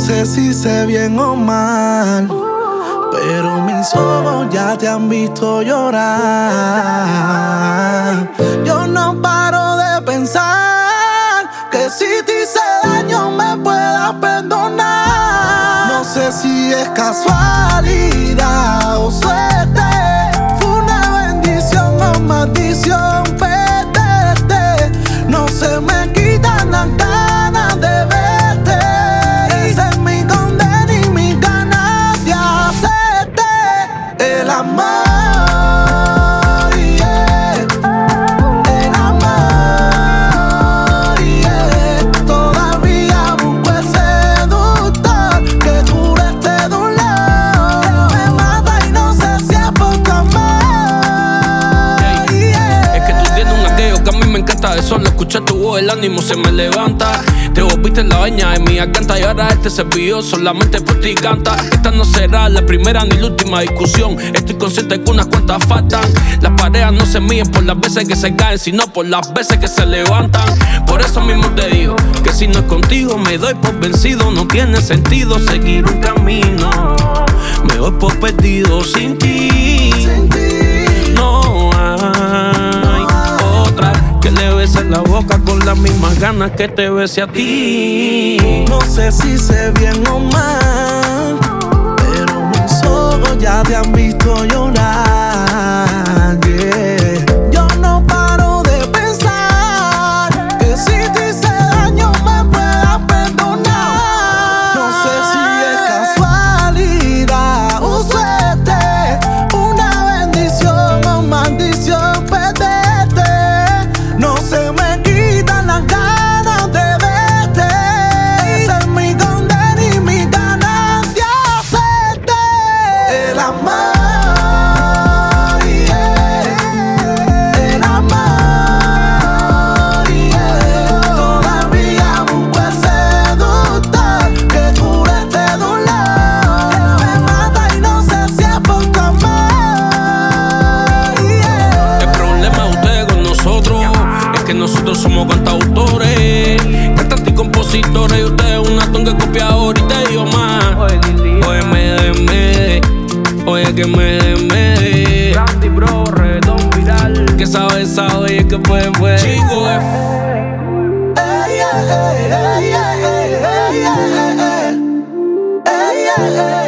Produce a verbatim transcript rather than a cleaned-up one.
sé si sé bien o mal, pero mis ojos ya te han visto llorar. Yo no paro de pensar que si te hice daño me puedas perdonar. No sé si es casualidad o suerte, fue una bendición o maldición perderte. No se me quitan las ganas de verte. Esa es mi condena y mi ganas de hacerte el amor. De solo escuchar tu voz, el ánimo se me levanta. Te volviste en la baña de mi garganta y ahora este servidor solamente por ti canta. Esta no será la primera ni la última discusión. Estoy consciente que unas cuantas faltan. Las parejas no se miden por las veces que se caen, sino por las veces que se levantan. Por eso mismo te digo que si no es contigo me doy por vencido. No tiene sentido seguir un camino, me doy por perdido sin ti. Sin ti. No hay otra que le bese la boca con las mismas ganas que te bese a ti. No sé si sé bien o mal, pero mis ojos ya te han visto llorar, yeah. Yo no paro de pensar que si te hice daño me puedas perdonar. No sé si es casualidad o suerte, una bendición o maldición perderte. No se me quitan las ganas de verte. Esa es mi condena y mi ganas de hacerte el amor, yeah. El amor, yeah. Todavía busco el seductor que cure este dolor que me mata y no sé si es por tu amor, yeah. El problema de ustedes con nosotros es que nosotros somos cantautores, cantantes y compositores, y ustedes una tonga copiadora. Y te digo más, oye, me de, me de, oye, que me de, me de. Randy Bro, reggaetón viral. Que sabe, sabe, y que puede, puede. Chico F. Ey, ey, ey, ey, ey, ey, ey, ey, ey, ey.